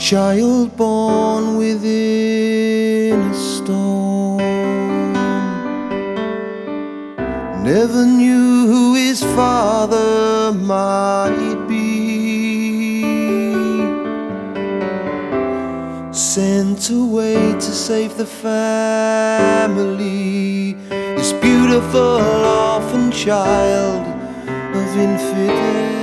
child born within a storm, never knew who his father might be. Sent away to save the family, this beautiful orphan child of infidelity.